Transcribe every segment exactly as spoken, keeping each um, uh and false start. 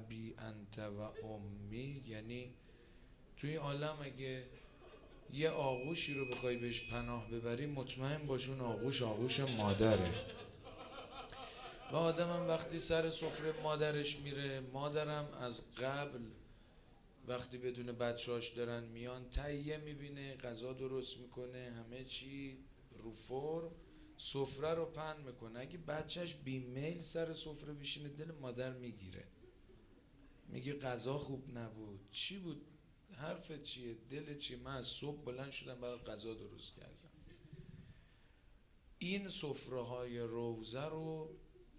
ابی انت و امی، یعنی توی عالم اگه یه آغوشی رو بخوای بهش پناه ببری مطمئن باش اون آغوش آغوش مادره. و آدمم وقتی سر سفره مادرش میره، مادرم از قبل وقتی بدون بچه‌هاش دارن میان تهیه میبینه، غذا درست میکنه، همه چی رو فرم، سفره رو پهن میکنه. اگه بچهش بیمیل سر سفره بشینه دل مادر میگیره، میگه غذا خوب نبود. چی بود؟ حرفت چیه؟ دل چیه؟ من از صبح بلند شدم برای غذا درست کردم. این سفره های روزه رو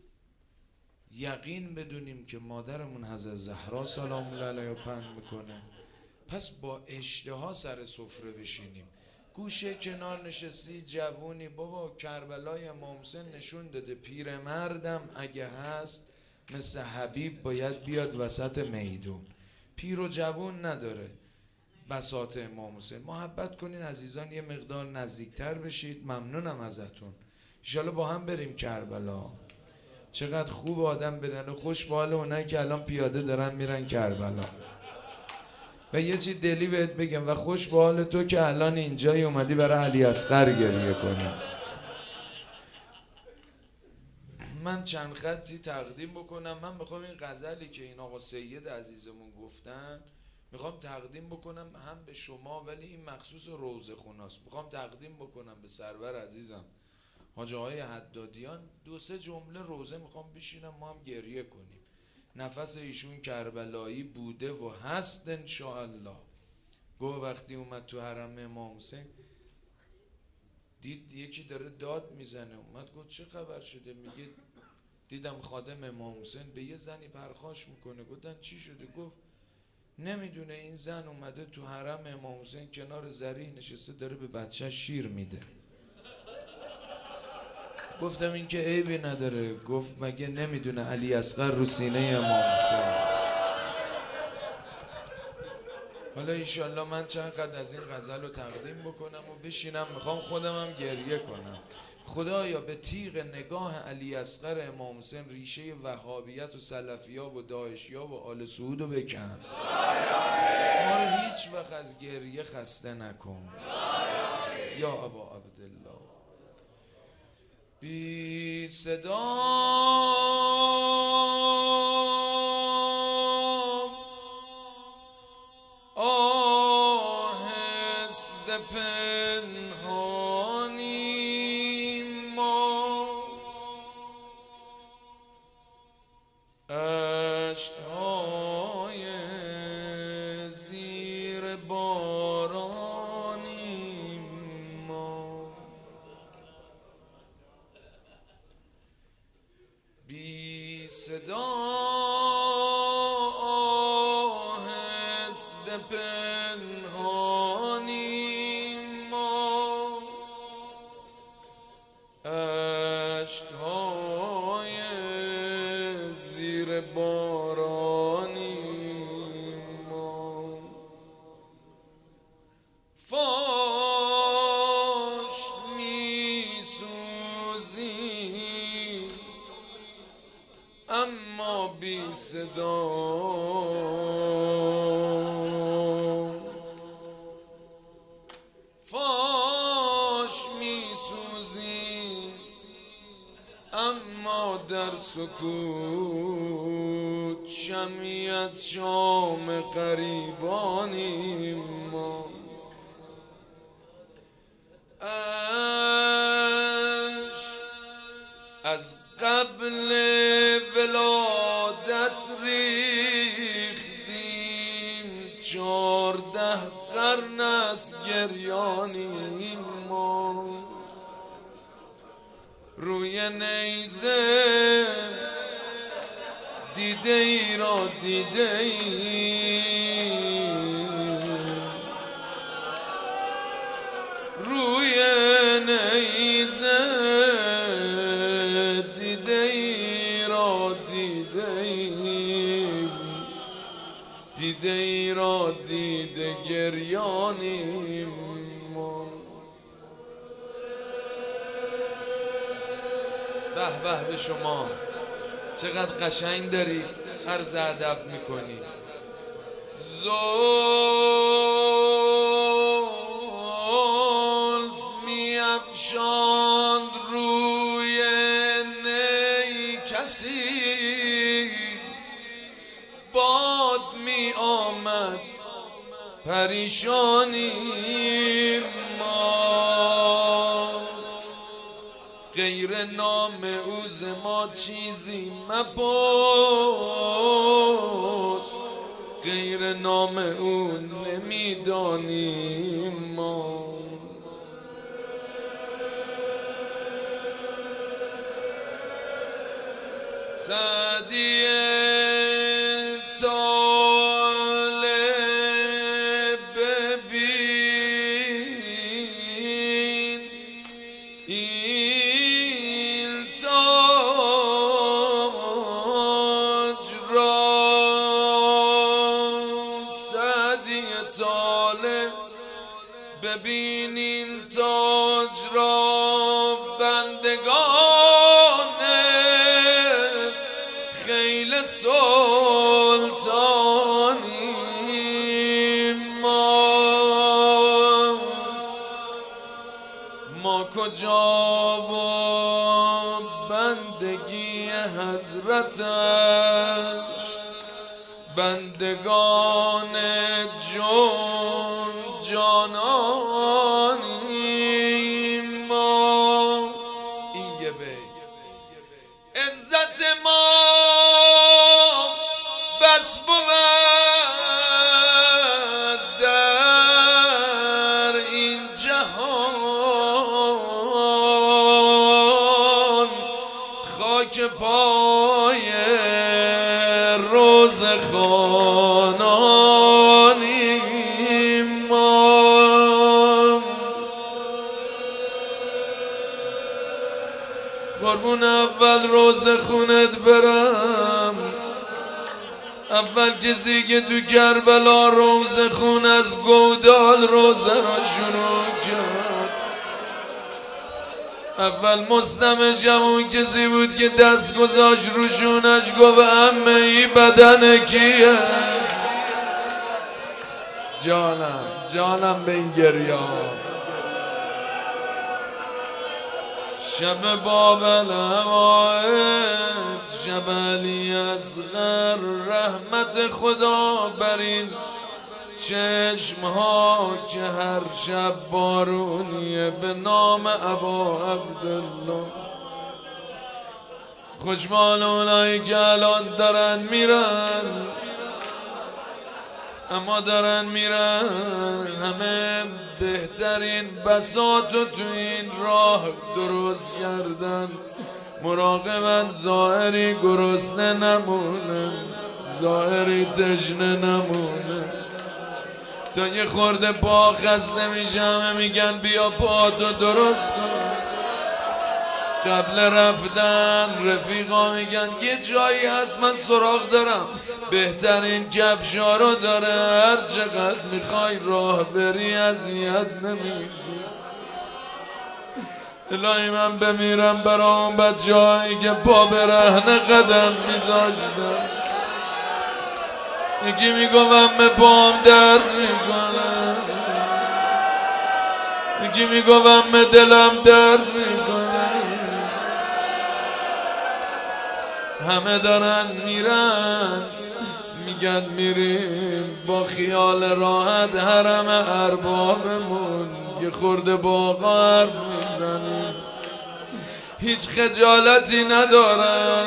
یقین بدونیم که مادرمون حضرت زهرا سلام الله علیها پهن میکنه. پس با اشتها سر سفره بشینیم. گوشه کنار نشستی جوونی، بابا کربلای امام حسین نشون داده پیرمردم اگه هست مثل حبیب باید بیاد وسط میدون. پیر و جوون نداره بساط امام حسین. محبت کنین عزیزان، یه مقدار نزدیکتر بشید. ممنونم ازتون. انشالله با هم بریم کربلا. چقدر خوب آدم بدن، خوش به حال اونایی که الان پیاده دارن میرن کربلا. و یه چی دلی بهت بگم، و خوش به حال تو که الان اینجای اومدی برای علی اصغر گریه کنی. من چند خطی تقدیم بکنم. من میخوام این غزلی که این آقا سید عزیزمون گفتن میخوام تقدیم بکنم هم به شما، ولی این مخصوص روزه خوناست. میخوام تقدیم بکنم به سرور عزیزم حاج آقای حدادیان. دو سه جمله روزه میخوام بشینم ما هم گریه کنیم. نفس ایشون کربلایی بوده و هست انشاءالله. گو وقتی اومد تو حرم امام حسین دید یکی داره داد میزنه، اومد گفت چه خبر شده؟ میگه دیدم خادم امام حسین به یه زنی پرخاش میکنه. گفتن چی شده؟ گفت نمیدونه این زن اومده تو حرم امام حسین کنار ذریح نشسته داره به بچه شیر میده. گفتم این که عیبی نداره. گفت مگه نمیدونه علی اصغر رو سینه امام حسین. حالا ایشالله من چند قد از این غزل رو تقدیم بکنم و بشینم. میخوام خودم هم گریه کنم. خدایا به تیغ نگاه علی اصغر امام حسین ریشه وهابیت و سلفیا و داعشیا و آل سعود رو بکن. ما رو هیچ وقت از گریه خسته نکن یا ابا عبدالله. بی صدا آهسته پنهانیم ما، اشک‌های زیر بارانیم ما. بی صدا آهسته پنهانیم ما، اشک‌های زیر بارانیم ما. فاش می سوزیم اما بی صدا، فاش می سوزیم اما در سکوت شمعی از شام غریبانیم ما. عشق از قبل ولادت ریختیم، چارده قرن از گریانیم ما. روی نیزه دیده ای را دیده ایم، روی نیزه دیده ای را دیده ایم، دیده ای را دیده گریانیم ما. به به به شما، چقدر قشنگ داری. عرض ادب میکنی. زلف میافشاند روی نی کسی، باد می آمد پریشانی ما، غیر نام او ز ما چیزی مپرس، غیر نام او نمیدانیم ما. سعدی طالب ببین این تاج را، سعدی طالب ببین این تاج را، بندگان خیل سلطانی ما. ما کجا و بندگی حضرتش، بندگان جون جانانی ما. این یه بیت. عزت ما بس بود در این جهان، خاک پای روزخوانانی ما. قربون اول روزه خونت برم، اول کسی که تو کربلا روزه خون از گودال روزه را شروع کرد، اول مسلم جوان کسی بود که دست گذاشت روشونش گفت عمه ای بدن کیه؟ جانم جانم به این گریا. شب بابل اوائد، شب علی اصغر، رحمت خدا بر این چشم ها که هر شب بارونیه، به نام ابا عبدالله. خوشبال اونایی که الان دارن میرن، اما دارن میرن همه بهترین بساطو تو این راه درست کردن. مراقبن ظاهری گرسنه نمونه، ظاهری تشنه نمونه. تا یه خورده پا خسته میشه همه میگن بیا پاتو درست کن. قبل رفتن رفیقا میگن یه جایی هست من سراغ دارم، بهترین کفشا رو داره، هر چقدر میخوای راه بری اذیت نمیشی. الهی من بمیرم برا اون بچه هایی که پا برهنه قدم میذاشتن. یکی میگوم به پام درد میکنه، یکی میگوم به دلم درد میکنه. همه دارن میرن میگن میریم با خیال راحت حرم اربابمون، یه خورده باقا حرف میزنیم، هیچ خجالتی ندارن،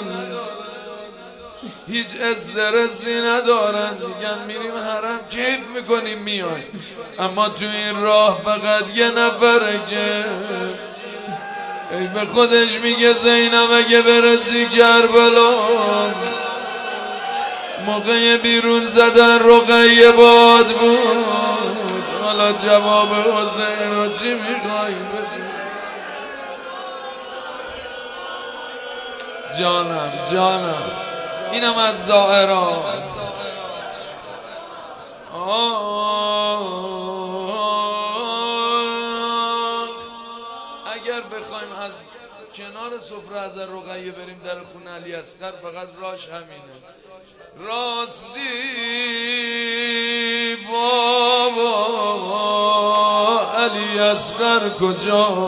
هیچ استرسی ندارن. میگن میریم حرم کیف میکنیم میایم، اما تو این راه فقط یه نفره که ای به خودش میگه زینب اگه برسی کربلا، موقع بیرون زدن رقیه باد بود، حالا جواب حسین رو چی میخوایی بشی؟ جانم جانم اینم از ظاهرا. اگر بخوایم از کنار سفره از رقیه بریم در خونه علی اصغر، فقط راش همینه. راستی بابا علی اصغر کجا؟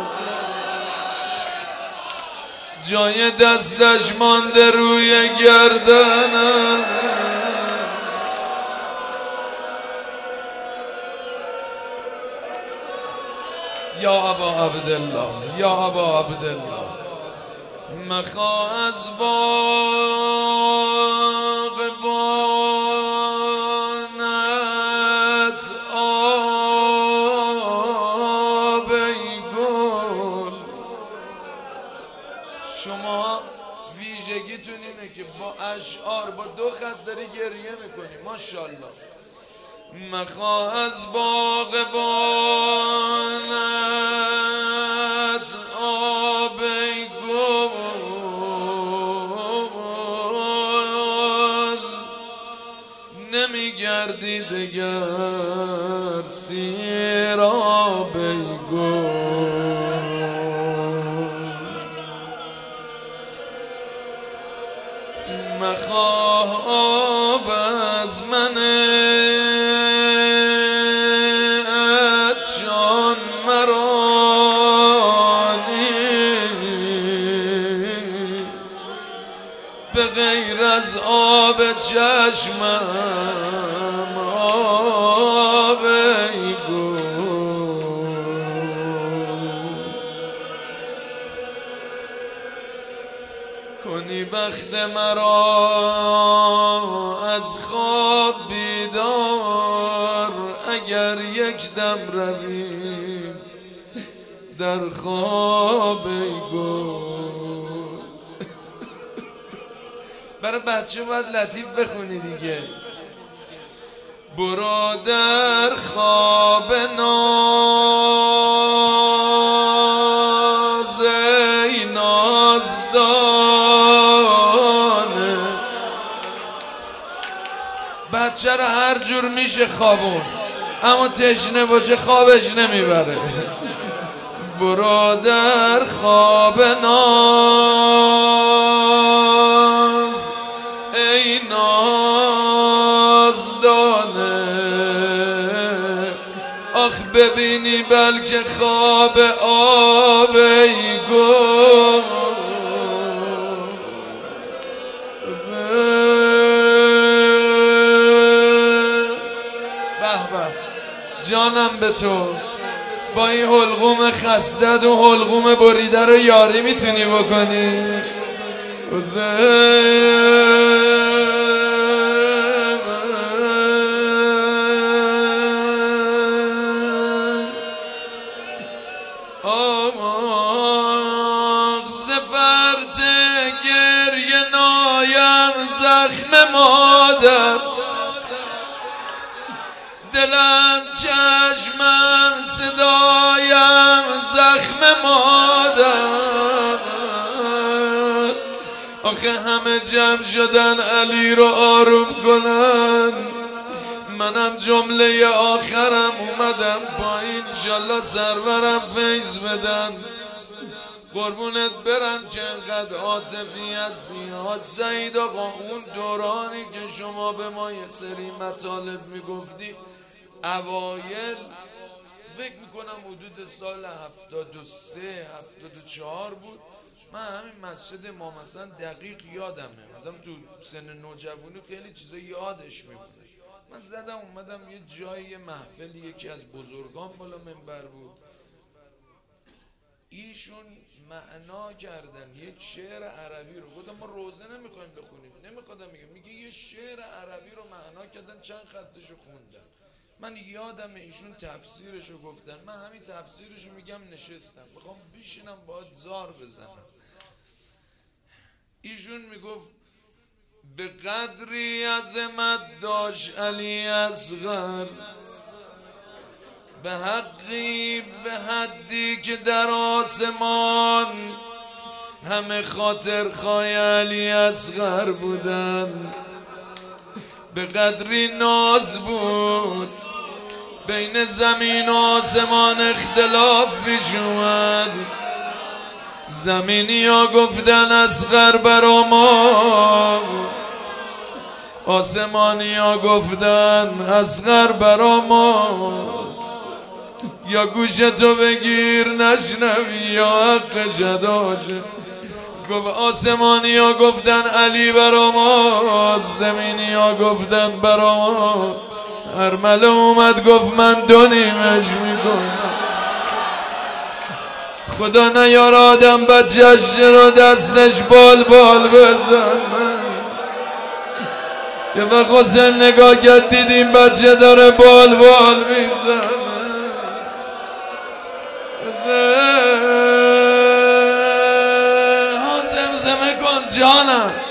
جای دستش مانده روی گردنم. یا ابا عبدالله، یا ابا عبدالله، مخواه از باغ بانت آب ای گل. شما ویژگیتون اینه که با اشعار با دو خط داری گریه میکنی. ماشاءالله. مخواه از باغ بانت آب ای گل، نمیگردی دگر سیراب ای گل. مخواه آب از من اتشان مرا نیست، به غیر از آب چشمم آب ای گل. کنی بخت مرا از خواب بیدار، اگر یک دم رویم در خواب ای گل. برای بچه باید لطیف بخونی دیگه. برو در خواب ناز ای نازدانه. بچه رو هر جور میشه خوابون، اما تشنه باشه خوابش نمیبره. برو در خواب ناز ای نازدانه، آخ ببینی بلکه خواب آب ای گل. به به جانم به تو، با این حلقوم خستت و حلقوم بریده رو یاری میتونی بکنی؟ آماغ زفرت گریه نایم زخم مادر، دلم چشمم صدایم زخم مادر. آخه همه جمع شدن علی رو آروم کنن، منم جمله آخرم اومدم پایین، انشالله سرورم فیض بدن. قربونت برم که انقدر عاطفی هستی حاج سعید آقا. اون دورانی که شما به ما یه سری مطالب میگفتی اوایل، فکر میکنم حدود سال هفتاد و سه هفتاد و چهار بود. من همین مسجد ما مثلا دقیق یادمه، مثلا تو سن نوجوانی خیلی چیزا یادش میمونه. من زدم اومدم یه جایی یه محفلی، یکی از بزرگان بالا منبر بود، ایشون معنا کردن یک شعر عربی رو. گفتم ما روزه نمیخوایم بخونیم، نمیخوادم میگم، میگه یه شعر عربی رو معنا کردن، چند خطشو خوندن. من یادم ایشون تفسیرشو گفتن، من همین تفسیرشو میگم نشستم میخوام بیشینم باید زار بزنم. ایشون میگفت به قدری عظمت داشت علی اصغر، به حقی به حدی که در آسمان همه خاطر خواه علی اصغر بودن. به قدری ناز بود بین زمین و آسمان اختلاف پیش اومد. زمینی ها گفتن اصغر برا ماست، آسمانیا گفتن اصغر برا ماست، یا گوشتو بگیر نشنوی یا حق جداشه. گفت آسمانیا گفتن علی برا ماست، زمینیا گفتن برا ما. ارمله اومد گفت من دو نیمش میکنم. خدا نیار آدم بچهش رو دستش بال بال بزنه. یه وقت حسین نگاه کرد دیدیم بچه داره بال بال میزنه. ها زمزمه کن جانم.